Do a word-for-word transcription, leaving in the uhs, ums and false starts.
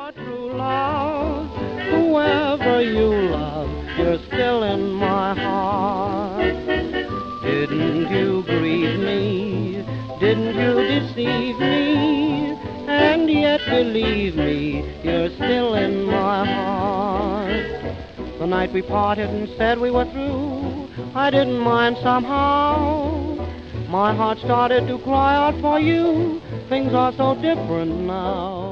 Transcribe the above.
our true love. Whoever you love, you're still in my heart. Didn't you grieve me? Didn't you deceive me? And yet believe me, you're still in my heart. The night we parted and said we were through, I didn't mind somehow. My heart started to cry out for you. Things are so different now.